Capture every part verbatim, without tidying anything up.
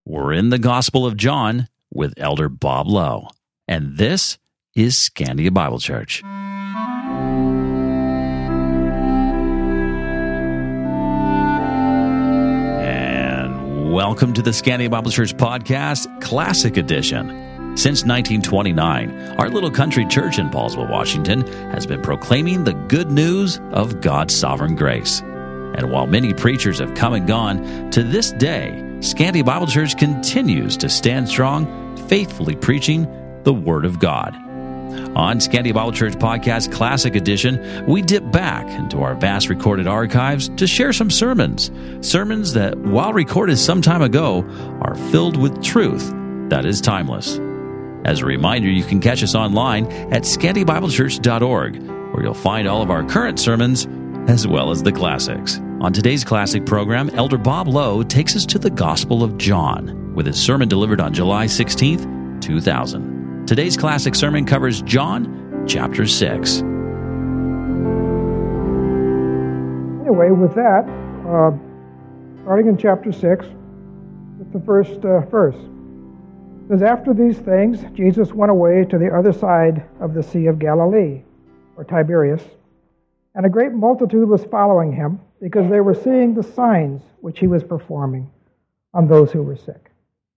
We're in the Gospel of John with Elder Bob Lowe, and this is Scandia Bible Church. And welcome to the Scandia Bible Church Podcast, Classic Edition. Since nineteen twenty-nine, our little country church in Paulsville, Washington, has been proclaiming the good news of God's sovereign grace. And while many preachers have come and gone, to this day, Scandia Bible Church continues to stand strong, faithfully preaching the Word of God. On Scandia Bible Church Podcast Classic Edition, we dip back into our vast recorded archives to share some sermons. Sermons that, while recorded some time ago, are filled with truth that is timeless. As a reminder, you can catch us online at scandia bible church dot org, where you'll find all of our current sermons as well as the classics. On today's classic program, Elder Bob Lowe takes us to the Gospel of John with his sermon delivered on July sixteenth, two thousand. Today's classic sermon covers John chapter six. Anyway, with that, uh, starting in chapter six, with the first uh, verse. It says, after these things, Jesus went away to the other side of the Sea of Galilee, or Tiberias, and a great multitude was following him, because they were seeing the signs which he was performing on those who were sick.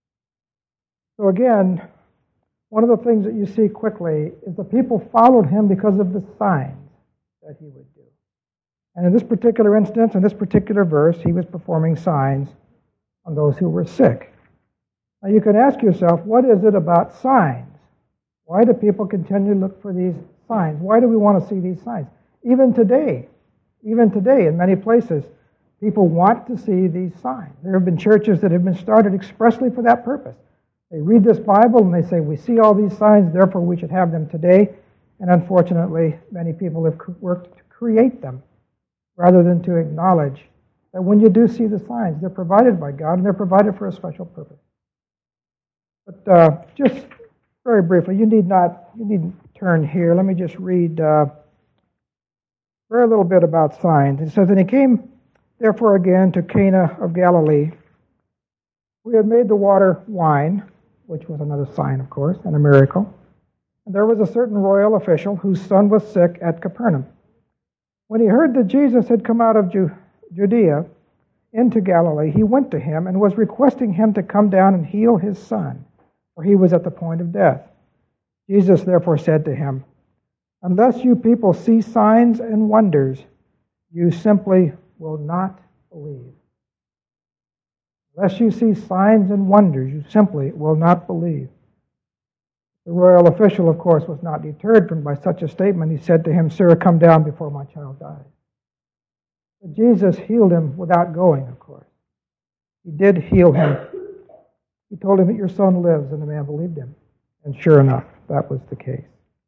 So again, one of the things that you see quickly is the people followed him because of the signs that he would do. And in this particular instance, in this particular verse, he was performing signs on those who were sick. Now you can ask yourself, what is it about signs? Why do people continue to look for these signs? Why do we want to see these signs? Even today, even today in many places, people want to see these signs. There have been churches that have been started expressly for that purpose. They read this Bible and they say, we see all these signs, therefore we should have them today. And unfortunately, many people have worked to create them rather than to acknowledge that when you do see the signs, they're provided by God and they're provided for a special purpose. But uh, just very briefly, you need not, you needn't turn here. Let me just read uh, very little bit about signs. It says, and he came therefore again to Cana of Galilee. We had made the water wine, which was another sign, of course, and a miracle. And there was a certain royal official whose son was sick at Capernaum. When he heard that Jesus had come out of Ju- Judea into Galilee, he went to him and was requesting him to come down and heal his son, for he was at the point of death. Jesus therefore said to him, unless you people see signs and wonders, you simply will not believe. Unless you see signs and wonders, you simply will not believe. The royal official, of course, was not deterred from by such a statement. He said to him, sir, come down before my child dies. But Jesus healed him without going, of course. He did heal him. He told him that your son lives, and the man believed him. And sure enough, that was the case.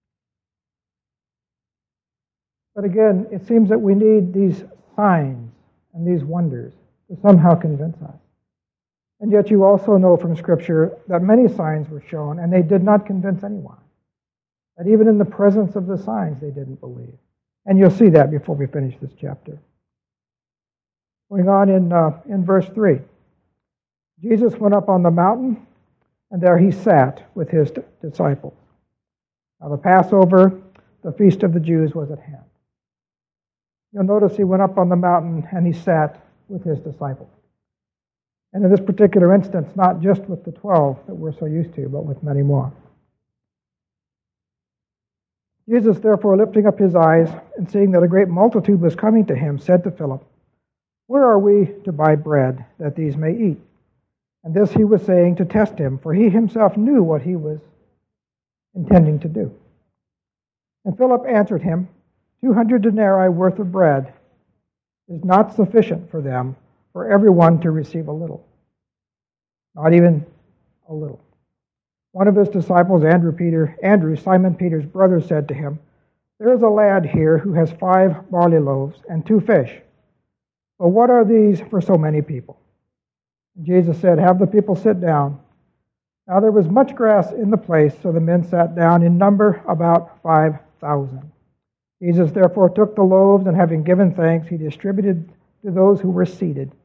But again, it seems that we need these signs and these wonders to somehow convince us. And yet you also know from Scripture that many signs were shown, and they did not convince anyone. That even in the presence of the signs, they didn't believe. And you'll see that before we finish this chapter. Going on in, uh, in verse three. Jesus went up on the mountain, and there he sat with his d- disciples. Now the Passover, the feast of the Jews, was at hand. You'll notice he went up on the mountain and he sat with his disciples. And in this particular instance, not just with the twelve that we're so used to, but with many more. Jesus, therefore, lifting up his eyes and seeing that a great multitude was coming to him, said to Philip, where are we to buy bread that these may eat? And this he was saying to test him, for he himself knew what he was intending to do. And Philip answered him, Two hundred denarii worth of bread is not sufficient for them, for everyone to receive a little. Not even a little. One of his disciples, Andrew Peter, Andrew, Simon Peter's brother, said to him, there is a lad here who has five barley loaves and two fish. But what are these for so many people? And Jesus said, have the people sit down. Now there was much grass in the place, so the men sat down, in number about five thousand. Jesus therefore took the loaves, and having given thanks, he distributed to those who were seated,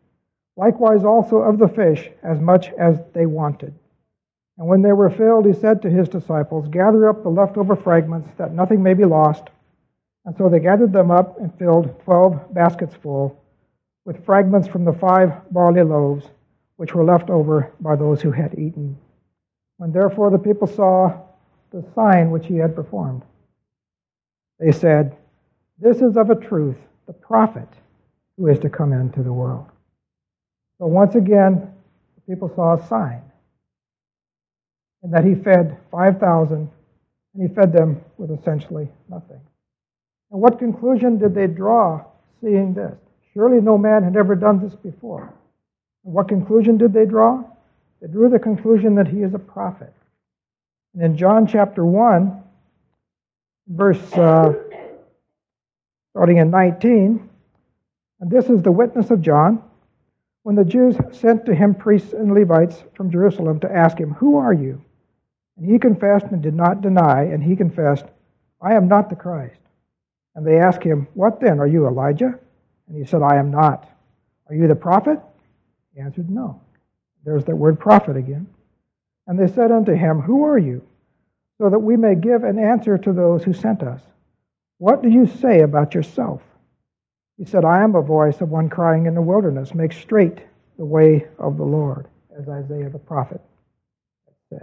Likewise also of the fish, as much as they wanted. And when they were filled, he said to his disciples, Gather up the leftover fragments, that nothing may be lost. And so they gathered them up and filled twelve baskets full, with fragments from the five barley loaves, which were left over by those who had eaten. When therefore the people saw the sign which he had performed, they said, This is of a truth the prophet who is to come into the world. So once again, the people saw a sign, in that he fed five thousand, and he fed them with essentially nothing. And what conclusion did they draw seeing this? Surely no man had ever done this before. And what conclusion did they draw? They drew the conclusion that he is a prophet. And in John chapter one, verse uh, starting in nineteen, and this is the witness of John, when the Jews sent to him priests and Levites from Jerusalem to ask him, Who are you? And he confessed and did not deny, and he confessed, I am not the Christ. And they asked him, What then? Are you Elijah? And he said, I am not. Are you the prophet? He answered, No. There's that word prophet again. And they said unto him, Who are you? So that we may give an answer to those who sent us. What do you say about yourself? He said, I am a voice of one crying in the wilderness, Make straight the way of the Lord, as Isaiah the prophet said.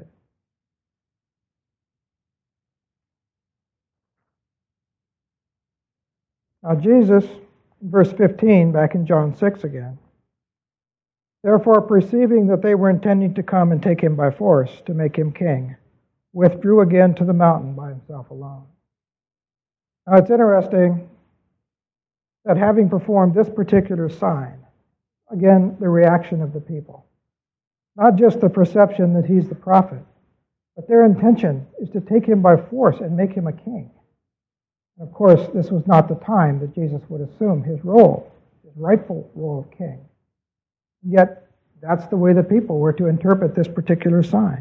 Now Jesus, in verse fifteen, back in John six again, therefore perceiving that they were intending to come and take him by force to make him king, withdrew again to the mountain by himself alone. Now it's interesting that having performed this particular sign, again, the reaction of the people, not just the perception that he's the prophet, but their intention is to take him by force and make him a king. And of course, this was not the time that Jesus would assume his role, his rightful role of king. Yet, that's the way the people were to interpret this particular sign.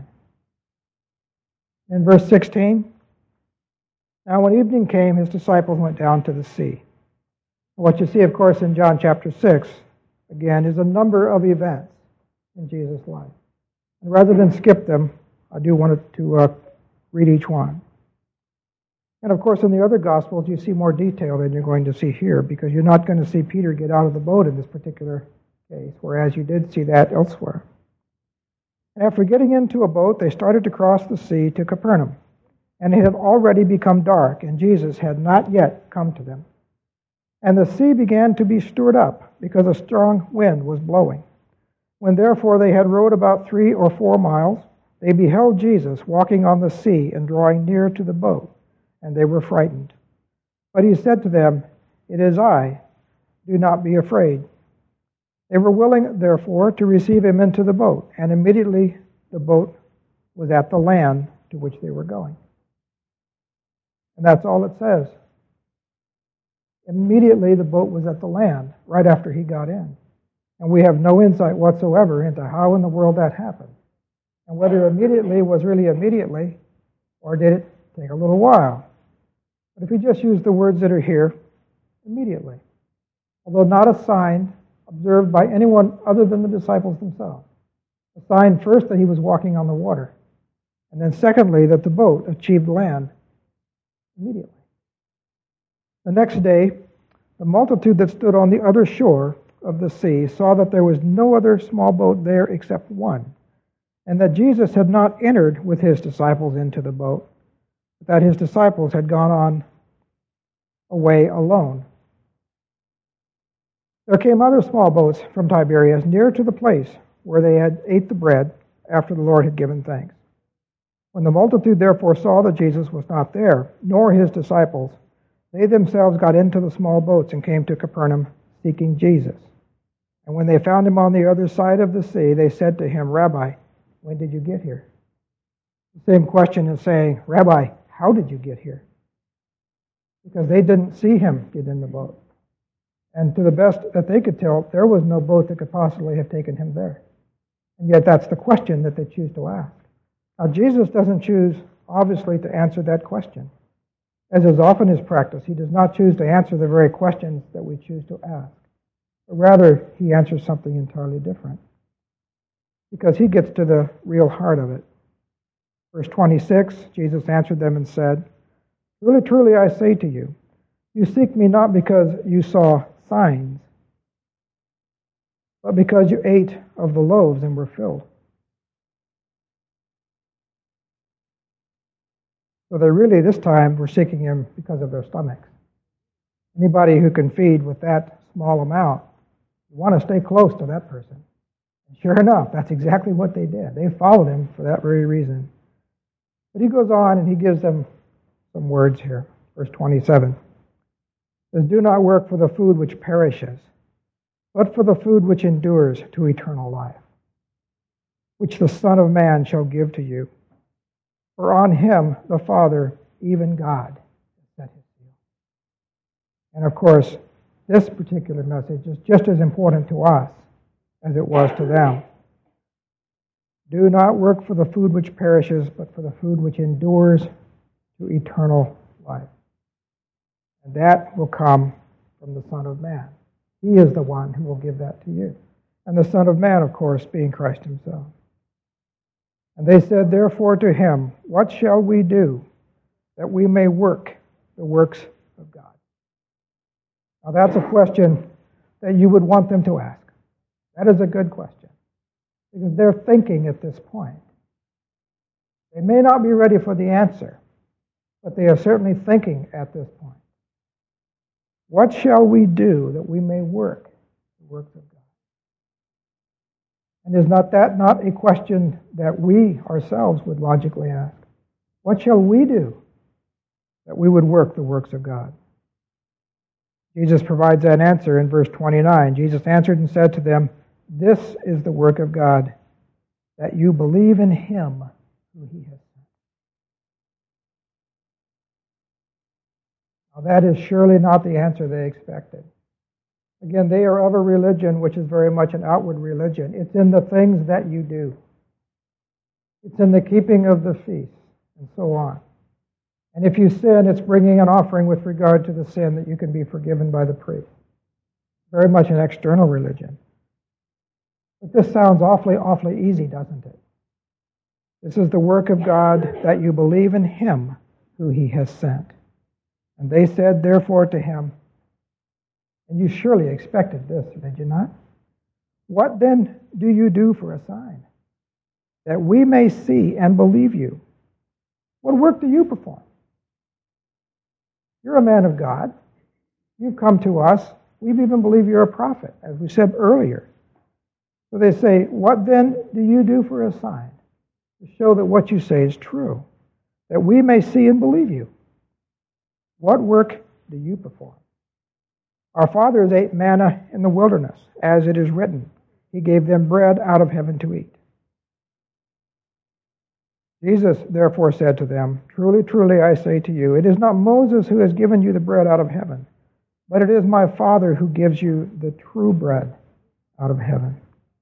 In verse sixteen, now when evening came, his disciples went down to the sea. What you see, of course, in John chapter six, again, is a number of events in Jesus' life. And rather than skip them, I do want to uh, read each one. And of course, in the other Gospels, you see more detail than you're going to see here, because you're not going to see Peter get out of the boat in this particular case, whereas you did see that elsewhere. After getting into a boat, they started to cross the sea to Capernaum. And it had already become dark, and Jesus had not yet come to them. And the sea began to be stirred up, because a strong wind was blowing. When therefore they had rowed about three or four miles, they beheld Jesus walking on the sea and drawing near to the boat, and they were frightened. But he said to them, It is I, do not be afraid. They were willing, therefore, to receive him into the boat, and immediately the boat was at the land to which they were going. And that's all it says. Immediately the boat was at the land, right after he got in. And we have no insight whatsoever into how in the world that happened. And whether immediately was really immediately, or did it take a little while. But if we just use the words that are here, immediately. Although not a sign observed by anyone other than the disciples themselves. A sign first that he was walking on the water. And then secondly, that the boat achieved land immediately. The next day, the multitude that stood on the other shore of the sea saw that there was no other small boat there except one, and that Jesus had not entered with his disciples into the boat, but that his disciples had gone on away alone. There came other small boats from Tiberias near to the place where they had ate the bread after the Lord had given thanks. When the multitude therefore saw that Jesus was not there, nor his disciples, they themselves got into the small boats and came to Capernaum, seeking Jesus. And when they found him on the other side of the sea, they said to him, Rabbi, when did you get here? The same question is saying, Rabbi, how did you get here? Because they didn't see him get in the boat. And to the best that they could tell, there was no boat that could possibly have taken him there. And yet that's the question that they choose to ask. Now, Jesus doesn't choose, obviously, to answer that question. As is often his practice, he does not choose to answer the very questions that we choose to ask. But rather, he answers something entirely different, because he gets to the real heart of it. Verse twenty-six, Jesus answered them and said, "Truly, truly, I say to you, you seek me not because you saw signs, but because you ate of the loaves and were filled." So they really, this time, were seeking him because of their stomachs. Anybody who can feed with that small amount, you want to stay close to that person. And sure enough, that's exactly what they did. They followed him for that very reason. But he goes on and he gives them some words here. Verse twenty-seven. It says, "Do not work for the food which perishes, but for the food which endures to eternal life, which the Son of Man shall give to you. For on him the Father, even God, has set his seal." And of course, this particular message is just as important to us as it was to them. Do not work for the food which perishes, but for the food which endures to eternal life. And that will come from the Son of Man. He is the one who will give that to you. And the Son of Man, of course, being Christ himself. And they said, therefore, to him, "What shall we do that we may work the works of God?" Now that's a question that you would want them to ask. That is a good question, because they're thinking at this point. They may not be ready for the answer, but they are certainly thinking at this point. What shall we do that we may work the works of God? And is not that not a question that we ourselves would logically ask? What shall we do that we would work the works of God? Jesus provides that answer in verse twenty-nine. Jesus answered and said to them, "This is the work of God, that you believe in him who he has sent." Now that is surely not the answer they expected. Again, they are of a religion which is very much an outward religion. It's in the things that you do. It's in the keeping of the feasts, and so on. And if you sin, it's bringing an offering with regard to the sin that you can be forgiven by the priest. Very much an external religion. But this sounds awfully, awfully easy, doesn't it? This is the work of God, that you believe in him who he has sent. And they said, therefore, to him, and you surely expected this, did you not? "What then do you do for a sign, that we may see and believe you? What work do you perform? You're a man of God. You've come to us. We've even believed you're a prophet, as we said earlier." So they say, "What then do you do for a sign, to show that what you say is true, that we may see and believe you? What work do you perform? Our fathers ate manna in the wilderness, as it is written, he gave them bread out of heaven to eat." Jesus therefore said to them, "Truly, truly, I say to you, it is not Moses who has given you the bread out of heaven, but it is my Father who gives you the true bread out of heaven.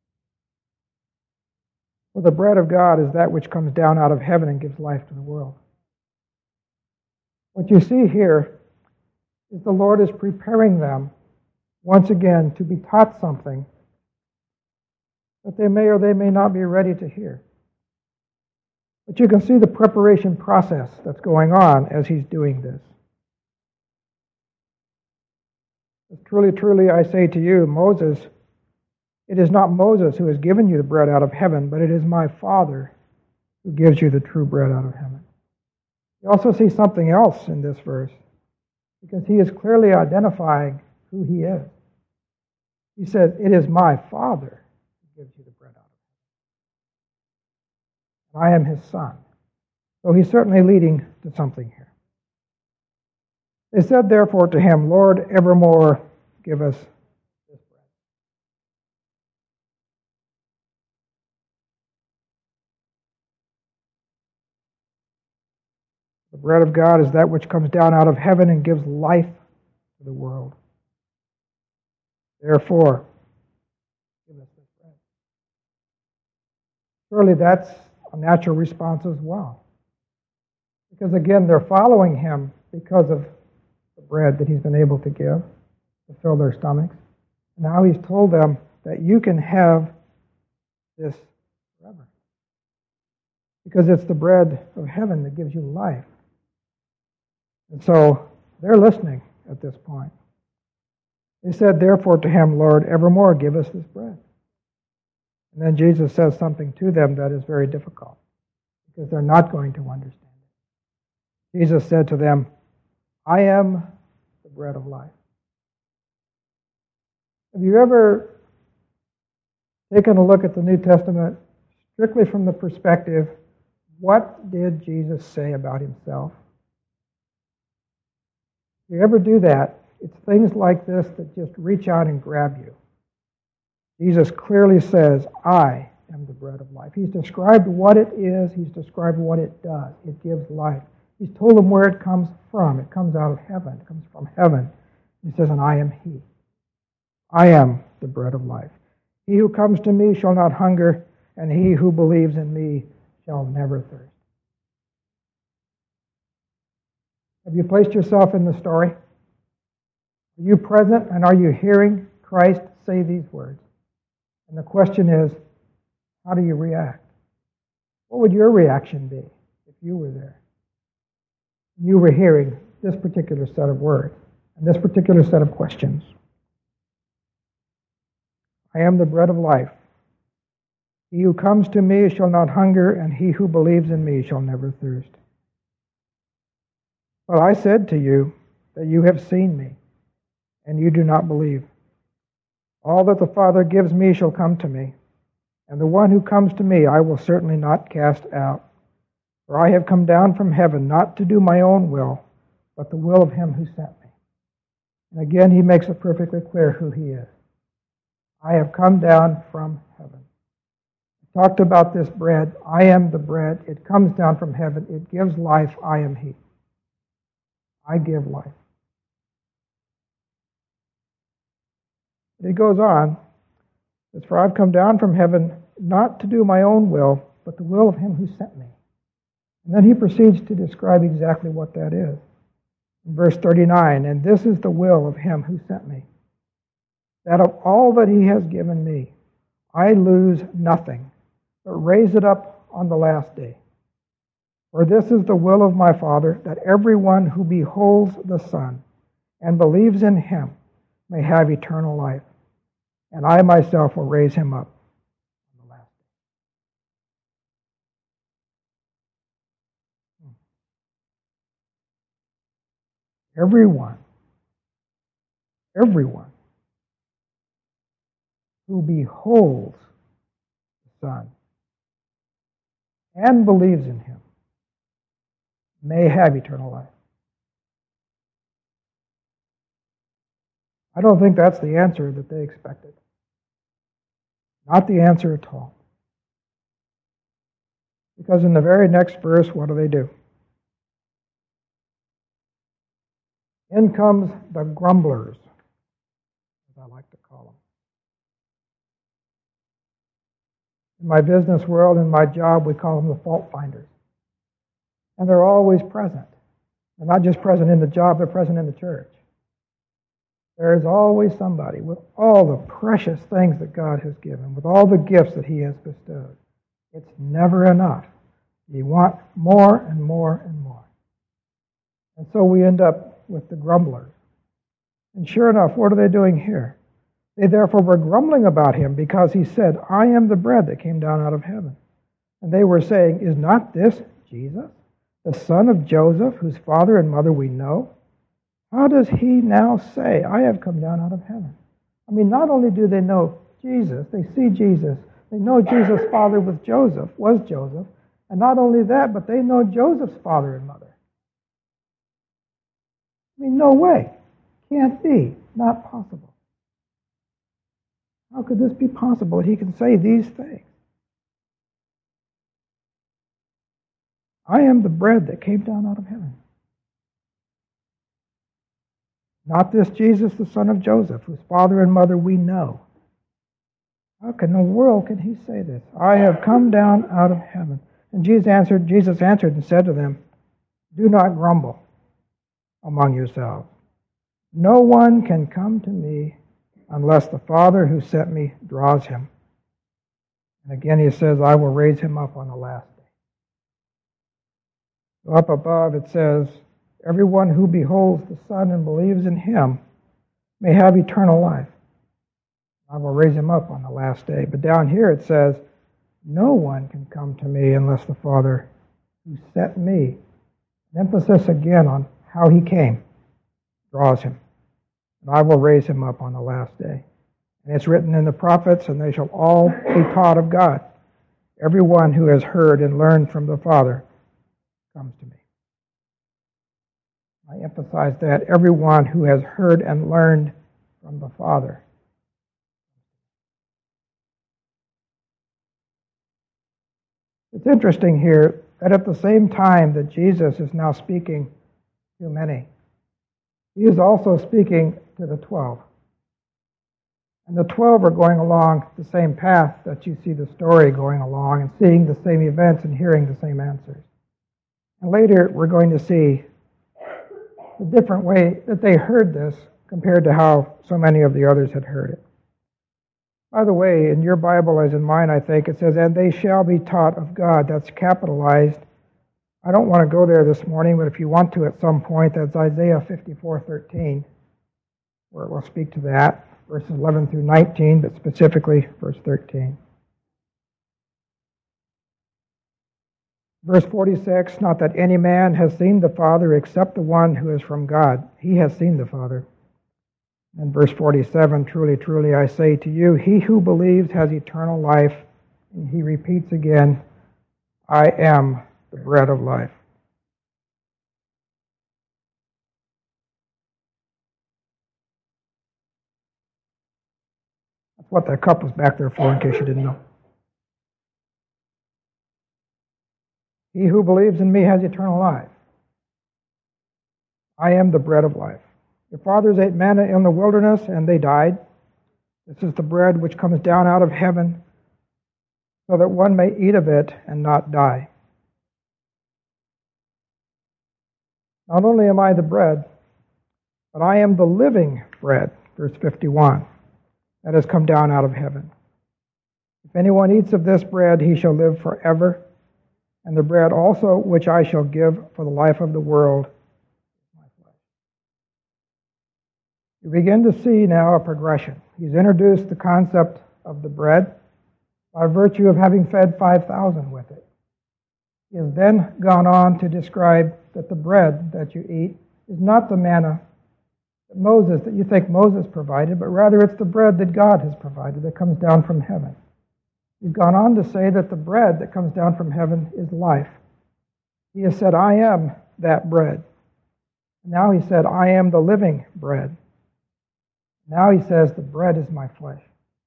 For the bread of God is that which comes down out of heaven and gives life to the world." What you see here is the Lord is preparing them once again to be taught something that they may or they may not be ready to hear. But you can see the preparation process that's going on as he's doing this. "Truly, truly, I say to you, Moses, it is not Moses who has given you the bread out of heaven, but it is my Father who gives you the true bread out of heaven." You also see something else in this verse, because he is clearly identifying who he is. He says, "It is my Father who gives you the bread out of heaven. I am his son." So he's certainly leading to something here. They said therefore to him, "Lord, evermore give us this bread." The bread of God is that which comes down out of heaven and gives life to the world. Therefore, give us this bread. Surely that's a natural response as well. Because again, they're following him because of the bread that he's been able to give to fill their stomachs. Now he's told them that you can have this forever. Because it's the bread of heaven that gives you life. And so they're listening at this point. They said, therefore to him, Lord, evermore give us this bread. And then Jesus says something to them that is very difficult, because they're not going to understand it. Jesus said to them, I am the bread of life. Have you ever taken a look at the New Testament strictly from the perspective, what did Jesus say about himself? If you ever do that, it's things like this that just reach out and grab you. Jesus clearly says, I am the bread of life. He's described what it is. He's described what it does. It gives life. He's told them where it comes from. It comes out of heaven. It comes from heaven. He says, and I am He. I am the bread of life. He who comes to me shall not hunger, and he who believes in me shall never thirst. Have you placed yourself in the story? Are you present, and are you hearing Christ say these words? And the question is, how do you react? What would your reaction be if you were there? You were hearing this particular set of words and this particular set of questions. I am the bread of life. He who comes to me shall not hunger, and he who believes in me shall never thirst. But I said to you that you have seen me, and you do not believe. All that the Father gives me shall come to me, and the one who comes to me I will certainly not cast out. For I have come down from heaven not to do my own will, but the will of him who sent me. And again he makes it perfectly clear who he is. I have come down from heaven. I talked about this bread. I am the bread. It comes down from heaven. It gives life. I am He. I give life. It goes on. It says, for I've come down from heaven not to do my own will, but the will of him who sent me. And then he proceeds to describe exactly what that is. In verse thirty-nine, and this is the will of him who sent me, that of all that he has given me, I lose nothing, but raise it up on the last day. For this is the will of my Father, that everyone who beholds the Son and believes in him may have eternal life, and I myself will raise him up on the last day. Everyone, everyone who beholds the Son and believes in him may have eternal life. I don't think that's the answer that they expected. Not the answer at all. Because in the very next verse, what do they do? In comes the grumblers, as I like to call them. In my business world, in my job, we call them the fault finders. And they're always present. They're not just present in the job, they're present in the church. There is always somebody with all the precious things that God has given, with all the gifts that He has bestowed. It's never enough. You want more and more and more. And so we end up with the grumblers. And sure enough, what are they doing here? They therefore were grumbling about Him because He said, I am the bread that came down out of heaven. And they were saying, is not this Jesus, the son of Joseph, whose father and mother we know? How does he now say, I have come down out of heaven? I mean, not only do they know Jesus, they see Jesus. They know Jesus' father was Joseph, was Joseph. And not only that, but they know Joseph's father and mother. I mean, no way. Can't be. Not possible. How could this be possible that he can say these things? I am the bread that came down out of heaven. Not this Jesus, the son of Joseph, whose father and mother we know. How in the world can he say this? I have come down out of heaven. And Jesus answered, Jesus answered and said to them, do not grumble among yourselves. No one can come to me unless the Father who sent me draws him. And again he says, I will raise him up on the last day. So up above it says, everyone who beholds the Son and believes in him may have eternal life. I will raise him up on the last day. But down here it says, no one can come to me unless the Father who sent me, an emphasis again on how he came, draws him. And I will raise him up on the last day. And it's written in the prophets, and they shall all be taught of God. Everyone who has heard and learned from the Father comes to me. I emphasize that. Everyone who has heard and learned from the Father. It's interesting here that at the same time that Jesus is now speaking to many, he is also speaking to the twelve. And the twelve are going along the same path that you see the story going along and seeing the same events and hearing the same answers. And later we're going to see the different way that they heard this compared to how so many of the others had heard it. By the way, in your Bible, as in mine, I think, it says, and they shall be taught of God. That's capitalized. I don't want to go there this morning, but if you want to at some point, that's Isaiah fifty-four thirteen, where it will speak to that. Verses eleven through nineteen, but specifically verse thirteen. Verse forty-six, not that any man has seen the Father except the one who is from God. He has seen the Father. And verse forty-seven, truly, truly, I say to you, he who believes has eternal life. And he repeats again, I am the bread of life. That's what that cup was back there for, in case you didn't know. He who believes in me has eternal life. I am the bread of life. Your fathers ate manna in the wilderness, and they died. This is the bread which comes down out of heaven, so that one may eat of it and not die. Not only am I the bread, but I am the living bread, verse fifty-one, that has come down out of heaven. If anyone eats of this bread, he shall live forever, and the bread also which I shall give for the life of the world is my flesh. You begin to see now a progression. He's introduced the concept of the bread by virtue of having fed five thousand with it. He has then gone on to describe that the bread that you eat is not the manna that Moses, that you think Moses provided, but rather it's the bread that God has provided that comes down from heaven. He's gone on to say that the bread that comes down from heaven is life. He has said, I am that bread. Now he said, I am the living bread. Now he says, the bread is my flesh.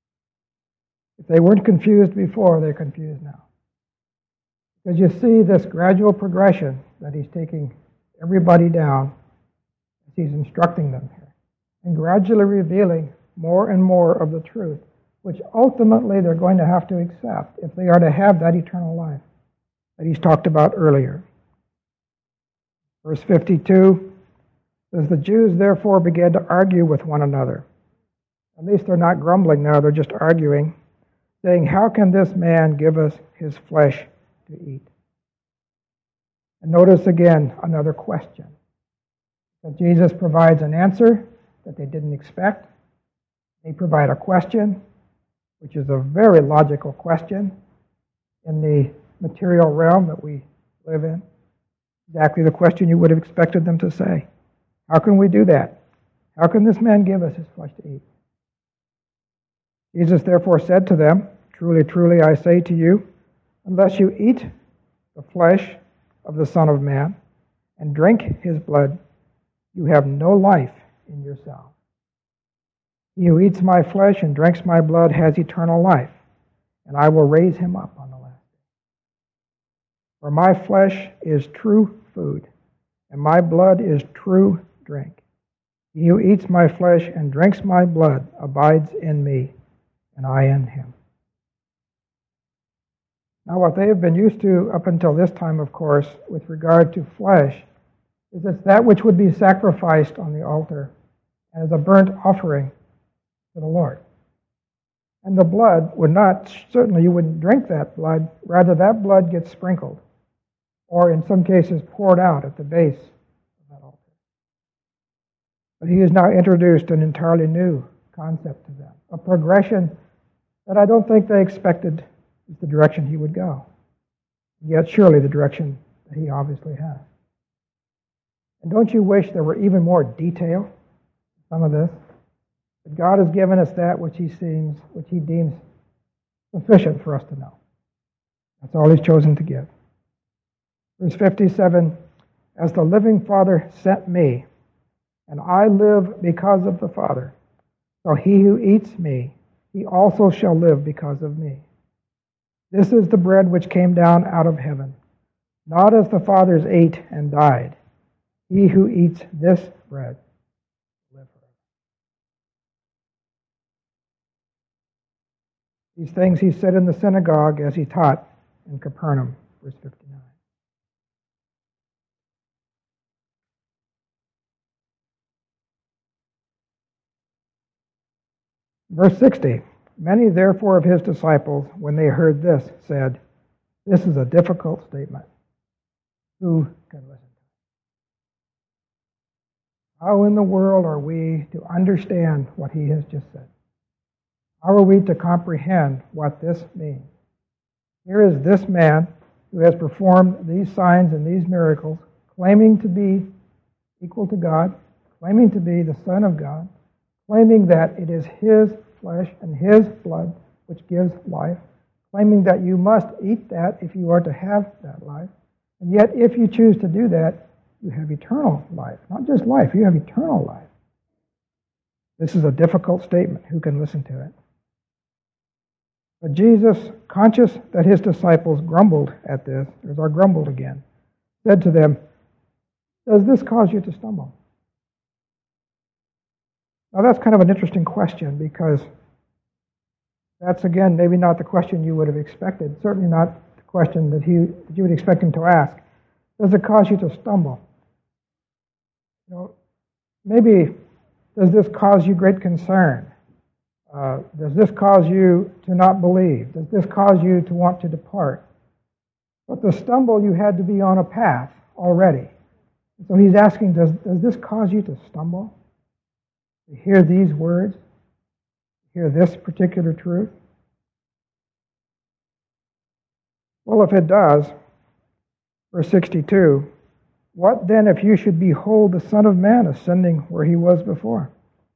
If they weren't confused before, they're confused now. Because you see this gradual progression that he's taking everybody down as he's instructing them here, and gradually revealing more and more of the truth, which ultimately they're going to have to accept if they are to have that eternal life that he's talked about earlier. Verse fifty-two says, the Jews therefore began to argue with one another. At least they're not grumbling now, they're just arguing, saying, how can this man give us his flesh to eat? And notice again another question. That Jesus provides an answer that they didn't expect. They provide a question, which is a very logical question in the material realm that we live in. Exactly the question you would have expected them to say. How can we do that? How can this man give us his flesh to eat? Jesus therefore said to them, truly, truly, I say to you, unless you eat the flesh of the Son of Man and drink his blood, you have no life in yourself. He who eats my flesh and drinks my blood has eternal life, and I will raise him up on the last day. For my flesh is true food, and my blood is true drink. He who eats my flesh and drinks my blood abides in me, and I in him. Now, what they have been used to up until this time, of course, with regard to flesh, is it's that which would be sacrificed on the altar as a burnt offering, to the Lord. And the blood would not, certainly you wouldn't drink that blood, rather that blood gets sprinkled, or in some cases poured out at the base of that altar. But he has now introduced an entirely new concept to them, a progression that I don't think they expected is the direction he would go. Yet surely the direction that he obviously has. And don't you wish there were even more detail in some of this? But God has given us that which he seems, which he deems sufficient for us to know. That's all he's chosen to give. Verse fifty-seven, as the living Father sent me, and I live because of the Father, so he who eats me, he also shall live because of me. This is the bread which came down out of heaven, not as the fathers ate and died. He who eats this bread will live forever. These things he said in the synagogue as he taught in Capernaum, verse fifty-nine. Verse sixty, many therefore of his disciples, when they heard this, said, this is a difficult statement. Who can listen to it? How in the world are we to understand what he has just said? How are we to comprehend what this means? Here is this man who has performed these signs and these miracles, claiming to be equal to God, claiming to be the Son of God, claiming that it is his flesh and his blood which gives life, claiming that you must eat that if you are to have that life. And yet, if you choose to do that, you have eternal life. Not just life, you have eternal life. This is a difficult statement. Who can listen to it? But Jesus, conscious that his disciples grumbled at this, there's our grumbled again, said to them, does this cause you to stumble? Now that's kind of an interesting question, because that's, again, maybe not the question you would have expected. Certainly not the question that, he, that you would expect him to ask. Does it cause you to stumble? You know, maybe, does this cause you great concern? Uh, does this cause you to not believe? Does this cause you to want to depart? But the stumble, you had to be on a path already. So he's asking, does, does this cause you to stumble? To hear these words? To hear this particular truth? Well, if it does, verse sixty-two, what then if you should behold the Son of Man ascending where he was before?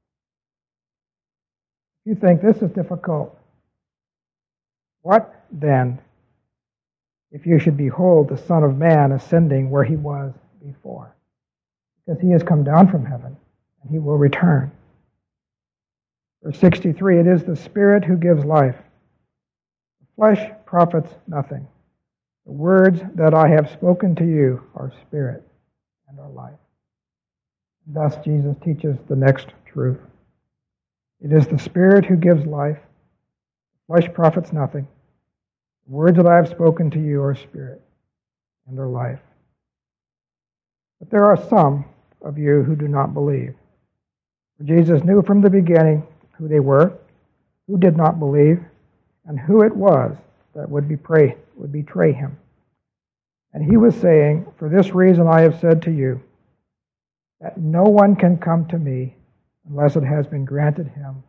You think this is difficult. What then if you should behold the Son of Man ascending where he was before? Because he has come down from heaven and he will return. Verse sixty-three, it is the Spirit who gives life. The flesh profits nothing. The words that I have spoken to you are spirit and are life. Thus Jesus teaches the next truth. It is the Spirit who gives life. The flesh profits nothing. The words that I have spoken to you are spirit and are life. But there are some of you who do not believe. For Jesus knew from the beginning who they were, who did not believe, and who it was that would betray, would betray him. And he was saying, for this reason I have said to you, that no one can come to me unless it has been granted him.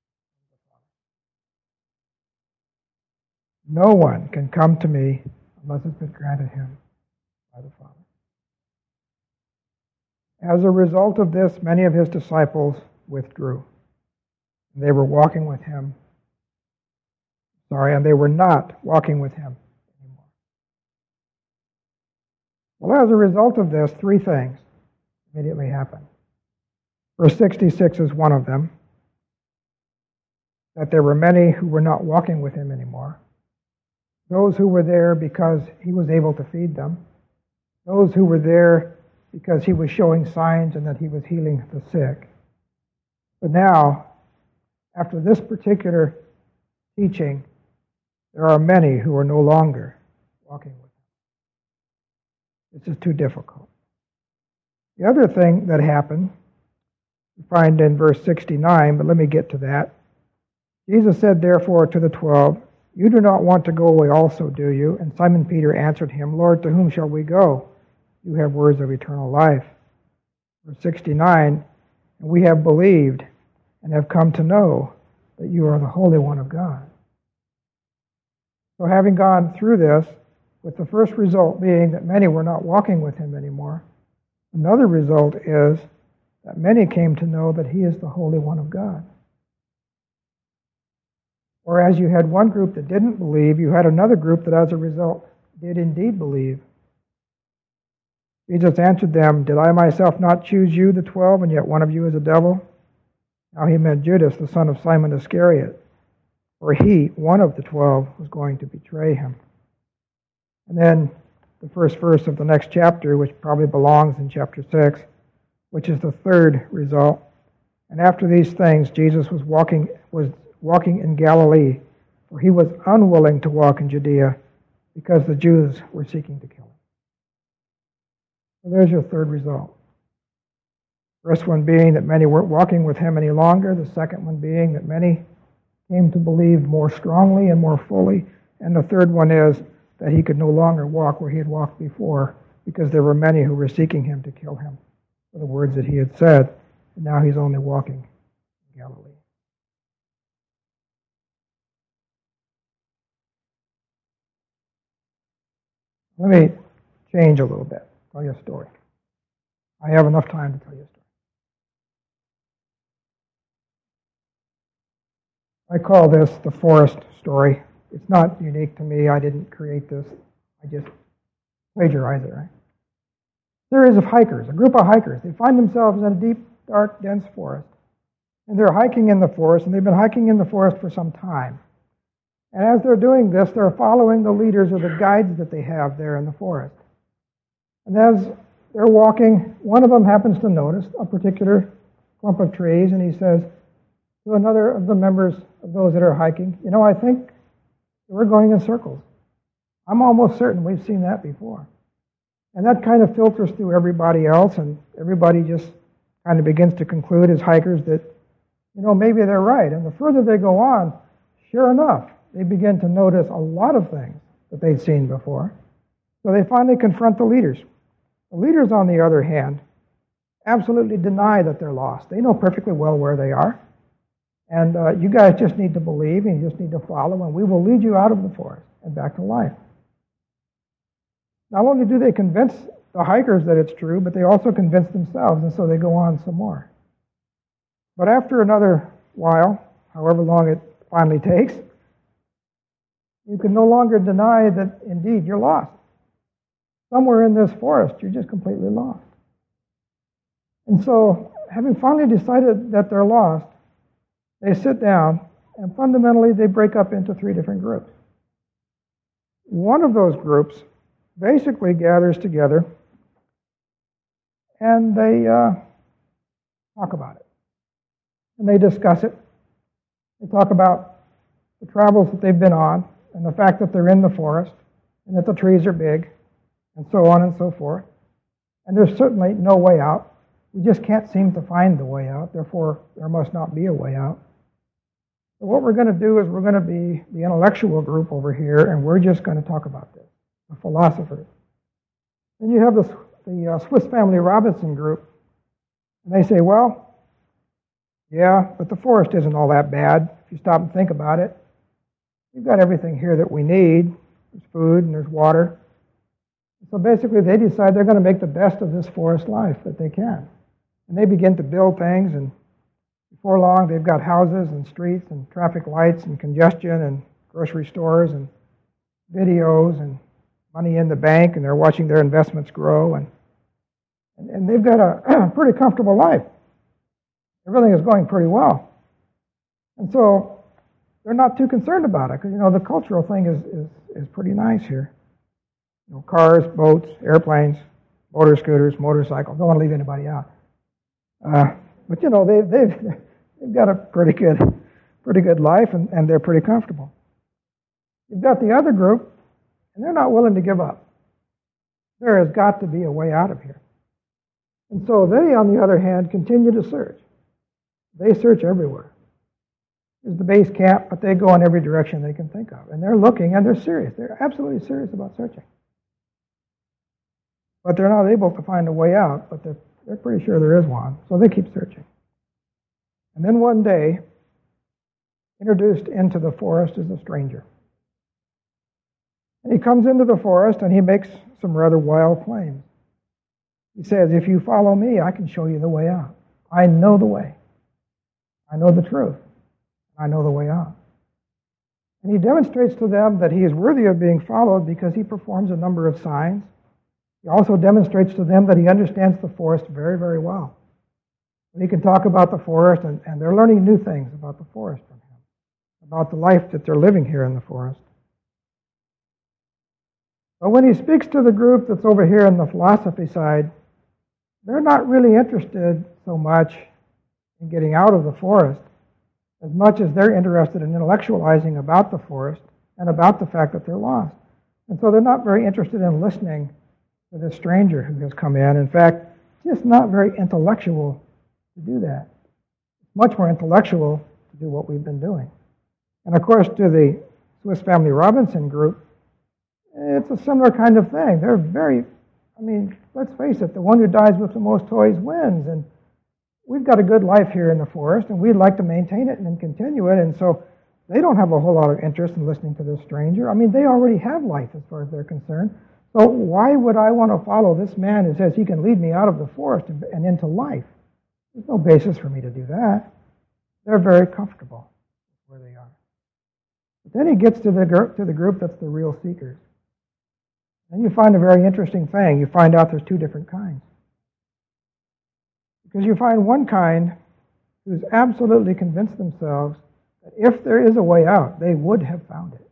No one can come to me unless it's been granted him by the Father. As a result of this, many of his disciples withdrew. They were walking with him. Sorry, and they were not walking with him anymore. Well, as a result of this, three things immediately happened. Verse sixty-six is one of them, that there were many who were not walking with him anymore. Those who were there because he was able to feed them. Those who were there because he was showing signs and that he was healing the sick. But now, after this particular teaching, there are many who are no longer walking with him. This is too difficult. The other thing that happened, we find in verse sixty-nine, but let me get to that. Jesus said, therefore, to the twelve, you do not want to go away also, do you? And Simon Peter answered him, Lord, to whom shall we go? You have words of eternal life. Verse sixty-nine, and we have believed and have come to know that you are the Holy One of God. So having gone through this, with the first result being that many were not walking with him anymore, another result is that many came to know that he is the Holy One of God. Whereas you had one group that didn't believe, you had another group that as a result did indeed believe. Jesus answered them, did I myself not choose you, the twelve, and yet one of you is a devil? Now he meant Judas, the son of Simon Iscariot, for he, one of the twelve, was going to betray him. And then the first verse of the next chapter, which probably belongs in chapter six, which is the third result. And after these things, Jesus was walking was walking in Galilee, for he was unwilling to walk in Judea, because the Jews were seeking to kill him. So there's your third result. First one being that many weren't walking with him any longer. The second one being that many came to believe more strongly and more fully. And the third one is that he could no longer walk where he had walked before, because there were many who were seeking him to kill him for the words that he had said. And now he's only walking in Galilee. Let me change a little bit, tell you a story. I have enough time to tell you a story. I call this the forest story. It's not unique to me. I didn't create this. I just plagiarized it, right? Series of hikers, a group of hikers. They find themselves in a deep, dark, dense forest. And they're hiking in the forest, and they've been hiking in the forest for some time. And as they're doing this, they're following the leaders or the guides that they have there in the forest. And as they're walking, one of them happens to notice a particular clump of trees, and he says to another of the members of those that are hiking, you know, I think we're going in circles. I'm almost certain we've seen that before. And that kind of filters through everybody else, and everybody just kind of begins to conclude as hikers that, you know, maybe they're right. And the further they go on, sure enough, they begin to notice a lot of things that they'd seen before. So they finally confront the leaders. The leaders, on the other hand, absolutely deny that they're lost. They know perfectly well where they are. And uh, you guys just need to believe, and you just need to follow, and we will lead you out of the forest and back to life. Not only do they convince the hikers that it's true, but they also convince themselves, and so they go on some more. But after another while, however long it finally takes, you can no longer deny that, indeed, you're lost. Somewhere in this forest, you're just completely lost. And so, having finally decided that they're lost, they sit down, and fundamentally, they break up into three different groups. One of those groups basically gathers together, and they uh, talk about it. And they discuss it. They talk about the travels that they've been on, and the fact that they're in the forest, and that the trees are big, and so on and so forth. And there's certainly no way out. We just can't seem to find the way out, therefore there must not be a way out. So what we're going to do is we're going to be the intellectual group over here, and we're just going to talk about this, the philosophers. Then you have the, the uh, Swiss Family Robinson group, and they say, well, yeah, but the forest isn't all that bad if you stop and think about it. We've got everything here that we need. There's food and there's water. So basically they decide they're going to make the best of this forest life that they can. And they begin to build things, and before long they've got houses and streets and traffic lights and congestion and grocery stores and videos and money in the bank, and they're watching their investments grow, and and, and they've got a pretty comfortable life. Everything is going pretty well. And so they're not too concerned about it, because, you know, the cultural thing is, is, is pretty nice here. You know, cars, boats, airplanes, motor scooters, motorcycles. Don't want to leave anybody out. Uh, but, you know, they, they've, they've got a pretty good, pretty good life, and, and they're pretty comfortable. You've got the other group, and they're not willing to give up. There has got to be a way out of here. And so they, on the other hand, continue to search. They search everywhere. is the base camp, but they go in every direction they can think of. And they're looking, and they're serious. They're absolutely serious about searching. But they're not able to find a way out, but they're, they're pretty sure there is one. So they keep searching. And then one day, introduced into the forest is a stranger. And he comes into the forest, and he makes some rather wild claims. He says, if you follow me, I can show you the way out. I know the way. I know the truth. I know the way out. And he demonstrates to them that he is worthy of being followed because he performs a number of signs. He also demonstrates to them that he understands the forest very, very well. And he can talk about the forest, and, and they're learning new things about the forest from him, about the life that they're living here in the forest. But when he speaks to the group that's over here in the philosophy side, they're not really interested so much in getting out of the forest as much as they're interested in intellectualizing about the forest and about the fact that they're lost. And so they're not very interested in listening to this stranger who has come in. In fact, it's just not very intellectual to do that. It's much more intellectual to do what we've been doing. And of course, to the Swiss Family Robinson group, it's a similar kind of thing. They're very, I mean, let's face it, the one who dies with the most toys wins. And we've got a good life here in the forest, and we'd like to maintain it and continue it. And so they don't have a whole lot of interest in listening to this stranger. I mean, they already have life as far as they're concerned. So why would I want to follow this man who says he can lead me out of the forest and into life? There's no basis for me to do that. They're very comfortable where they are. But then he gets to the group, to the group that's the real seekers. And you find a very interesting thing. You find out there's two different kinds. Because you find one kind who's absolutely convinced themselves that if there is a way out, they would have found it.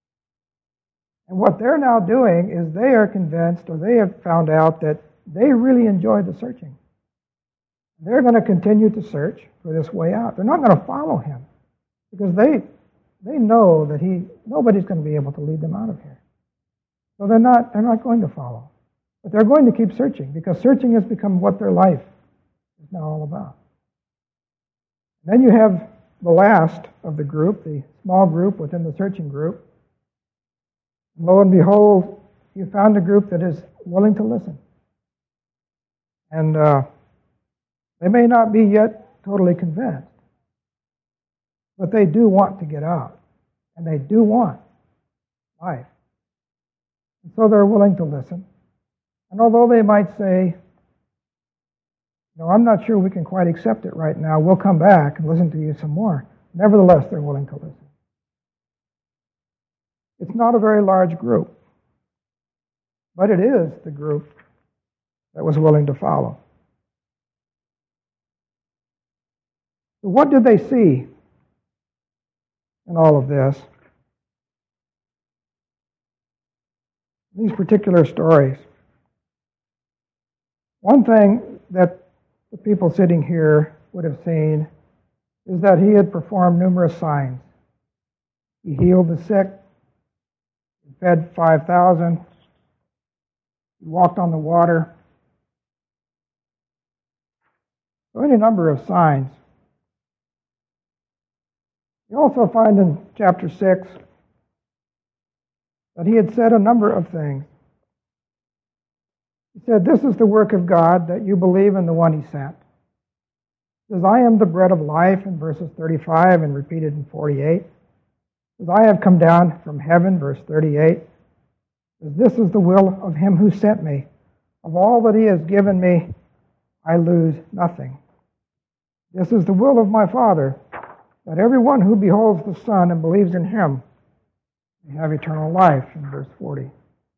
And what they're now doing is they are convinced, or they have found out, that they really enjoy the searching. They're going to continue to search for this way out. They're not going to follow him because they they know that he nobody's going to be able to lead them out of here. So they're not they're not going to follow. But they're going to keep searching because searching has become what their life is now all about. Then you have the last of the group, the small group within the searching group. Lo and behold, you found a group that is willing to listen. And uh, they may not be yet totally convinced, but they do want to get out, and they do want life. And so they're willing to listen. And although they might say, no, I'm not sure we can quite accept it right now, we'll come back and listen to you some more. Nevertheless, they're willing to listen. It's not a very large group, but it is the group that was willing to follow. So what did they see in all of this? These particular stories. One thing that the people sitting here would have seen is that he had performed numerous signs. He healed the sick, he fed five thousand, he walked on the water. So any number of signs. You also find in chapter six that he had said a number of things. He said, this is the work of God, that you believe in the one he sent. He says, I am the bread of life in verses thirty-five and repeated in forty-eight. He says, I have come down from heaven, verse thirty-eight. He says, this is the will of him who sent me. Of all that he has given me, I lose nothing. This is the will of my Father, that everyone who beholds the Son and believes in him may have eternal life, in verse forty.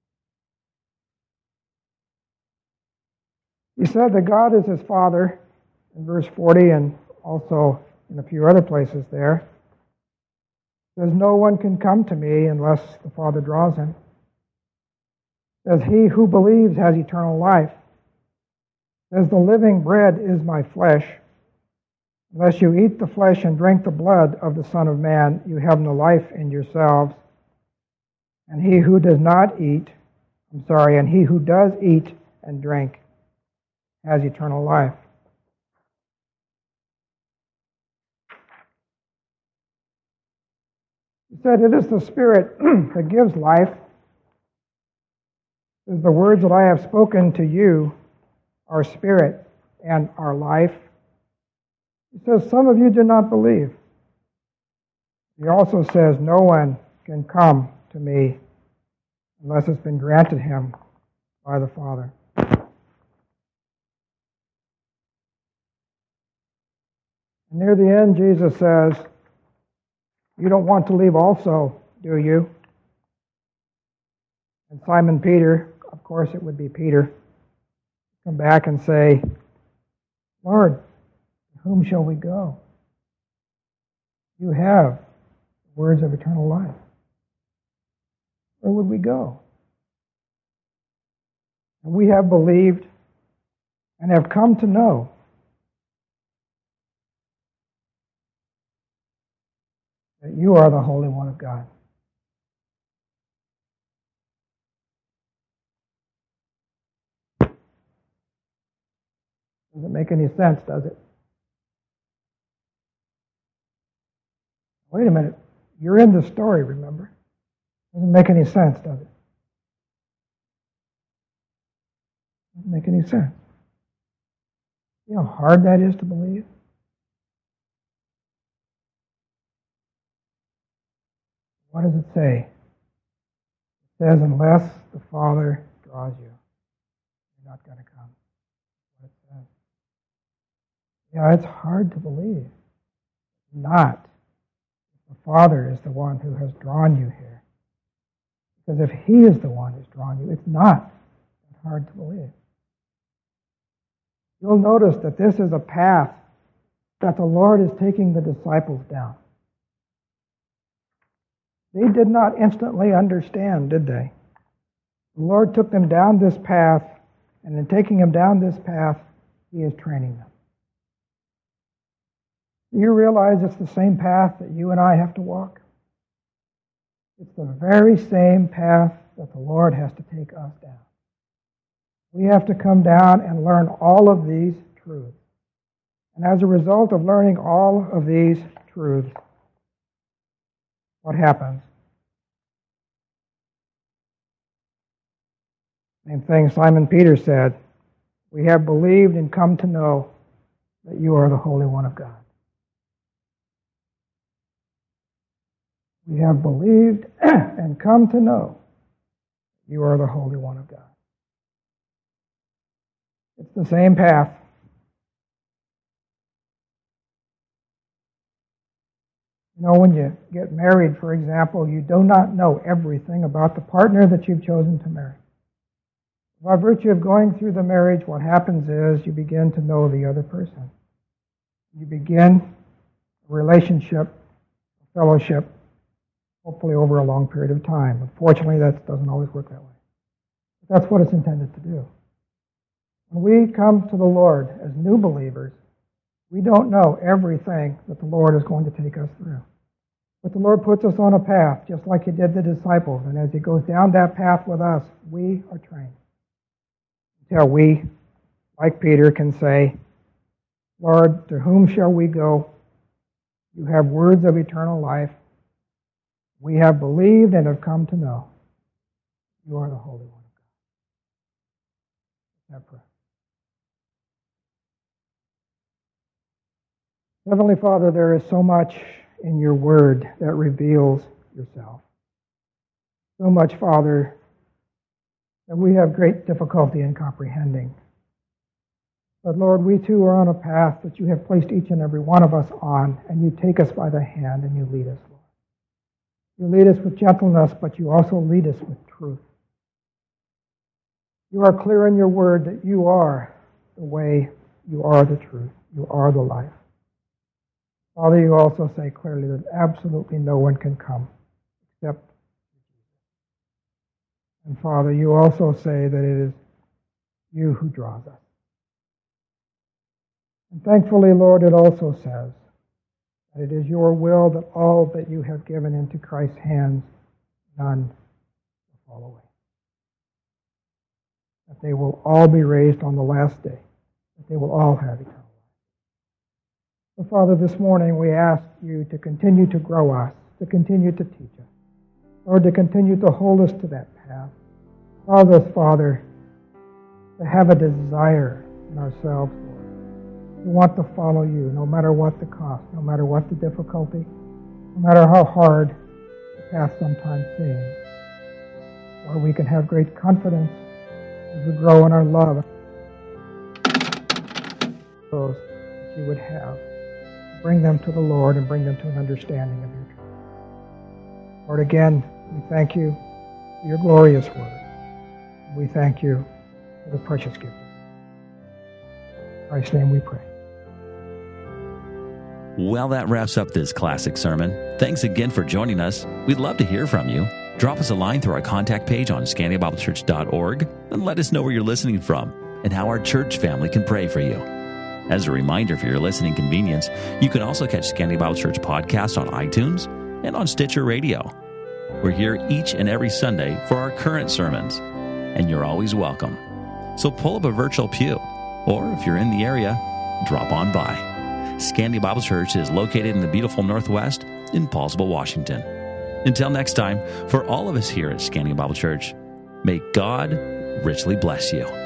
He said that God is his Father, in verse forty, and also in a few other places there. He says, no one can come to me unless the Father draws him. He says, he who believes has eternal life. He says, the living bread is my flesh. Unless you eat the flesh and drink the blood of the Son of Man, you have no life in yourselves. And he who does not eat, I'm sorry, and he who does eat and drink has eternal life. He said, it is the Spirit that gives life. It is the words that I have spoken to you are spirit and are life. He says, some of you do not believe. He also says, no one can come to me unless it's been granted him by the Father. And near the end, Jesus says, you don't want to leave also, do you? And Simon Peter, of course it would be Peter, come back and say, Lord, to whom shall we go? You have the words of eternal life. Where would we go? And we have believed and have come to know that you are the Holy One of God. Doesn't make any sense, does it? Wait a minute. You're in the story, remember? Doesn't make any sense, does it? Doesn't make any sense. You know how hard that is to believe? What does it say? It says, unless the Father draws you, you're not going to come. That's what it says. Yeah, it's hard to believe. Not. The Father is the one who has drawn you here. Because if He is the one who's drawn you, it's not that hard to believe. You'll notice that this is a path that the Lord is taking the disciples down. They did not instantly understand, did they? The Lord took them down this path, and in taking them down this path, He is training them. Do you realize it's the same path that you and I have to walk? It's the very same path that the Lord has to take us down. We have to come down and learn all of these truths. And as a result of learning all of these truths, what happens? Same thing Simon Peter said, we have believed and come to know that you are the Holy One of God. We have believed and come to know you are the Holy One of God. It's the same path. You know, when you get married, for example, you do not know everything about the partner that you've chosen to marry. By virtue of going through the marriage, what happens is you begin to know the other person. You begin a relationship, a fellowship, hopefully over a long period of time. Unfortunately, that doesn't always work that way. But that's what it's intended to do. When we come to the Lord as new believers, we don't know everything that the Lord is going to take us through. But the Lord puts us on a path, just like He did the disciples. And as He goes down that path with us, we are trained. Until we, like Peter, can say, Lord, to whom shall we go? You have words of eternal life. We have believed and have come to know you are the Holy One of God. Let's pray. Heavenly Father, there is so much in your word that reveals yourself. So much, Father, that we have great difficulty in comprehending. But Lord, we too are on a path that you have placed each and every one of us on, and you take us by the hand and you lead us, Lord. You lead us with gentleness, but you also lead us with truth. You are clear in your word that you are the way, you are the truth, you are the life. Father, you also say clearly that absolutely no one can come except Jesus. And Father, you also say that it is you who draws us. And thankfully, Lord, it also says that it is your will that all that you have given into Christ's hands, none will fall away. That they will all be raised on the last day. That they will all have eternal life. So, Father, this morning we ask you to continue to grow us, to continue to teach us. Lord, to continue to hold us to that path. Cause us, Father, to have a desire in ourselves, Lord, to want to follow you no matter what the cost, no matter what the difficulty, no matter how hard the path sometimes seems. Lord, we can have great confidence as we grow in our love. Those that you would have. Bring them to the Lord and bring them to an understanding of your truth. Lord, again, we thank you for your glorious word. We thank you for the precious gift. In Christ's name we pray. Well, that wraps up this classic sermon. Thanks again for joining us. We'd love to hear from you. Drop us a line through our contact page on scandia bible church dot org and let us know where you're listening from and how our church family can pray for you. As a reminder, for your listening convenience, you can also catch Scandia Bible Church podcast on iTunes and on Stitcher Radio. We're here each and every Sunday for our current sermons, and you're always welcome. So pull up a virtual pew, or if you're in the area, drop on by. Scandia Bible Church is located in the beautiful Northwest in Paulsville, Washington. Until next time, for all of us here at Scandia Bible Church, may God richly bless you.